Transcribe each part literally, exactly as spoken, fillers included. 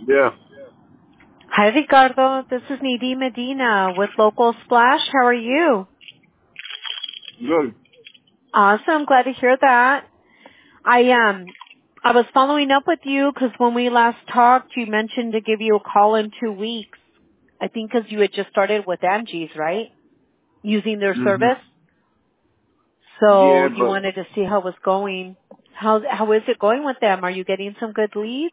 Yeah. Hi, Ricardo. This is Nidhi Medina with Local Splash. How are you? Good. Awesome. Glad to hear that. I um, I was following up with you because when we last talked, you mentioned to give you a call in two weeks. I think because you had just started with Angie's, right? Using their hmm service. So Yeah, you but wanted to see how it was going. How how is it going with them? Are you getting some good leads?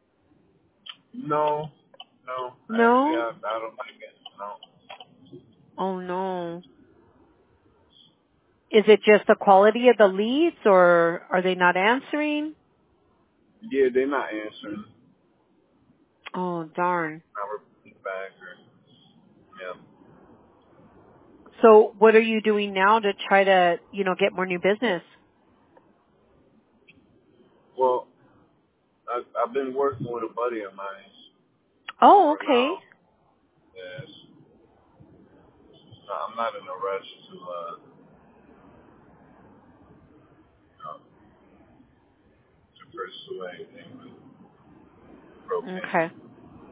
no, no. Actually, No? I, I don't like it. No. Oh no. Is it just the quality of the leads or are they not answering? Yeah, they're not answering. Oh darn. Not reporting back or yeah. So what are you doing now to try to, you know, get more new business? Well, I, I've been working with a buddy of mine Oh, for okay. now. Yes. So I'm not in a rush to uh, you know, to pursue anything with propane. Okay.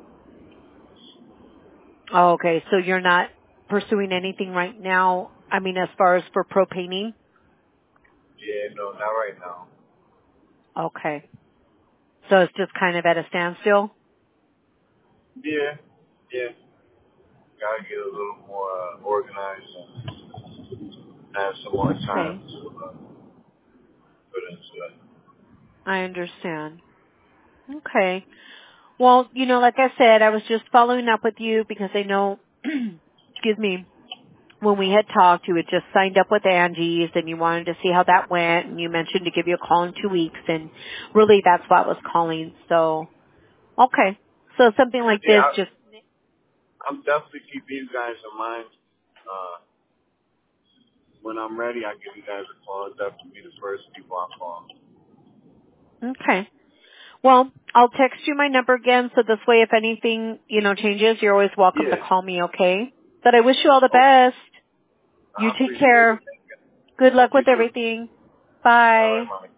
Oh, okay. So you're not pursuing anything right now. I mean, as far as for propaning? Yeah, no, not right now. Okay. So it's just kind of at a standstill? Yeah, yeah. Gotta get a little more uh, organized and have some more time Okay. to uh, put into it. I understand. Okay. Well, you know, like I said, I was just following up with you because I know, excuse me, when we had talked, you had just signed up with Angie's and you wanted to see how that went and you mentioned to give you a call in two weeks and really that's why I was calling. So, okay. So something like Yeah, this I, just, I'm definitely keeping you guys in mind. Uh, when I'm ready, I give you guys a call. I'll definitely be the first people I call. okay. Well, I'll text you my number again so this way if anything, you know, changes, you're always welcome to Yeah. call me, okay? But I wish you all the Okay. best. You I take appreciate it. care. Thank you. Good luck You with too. everything. All Bye. right, mommy.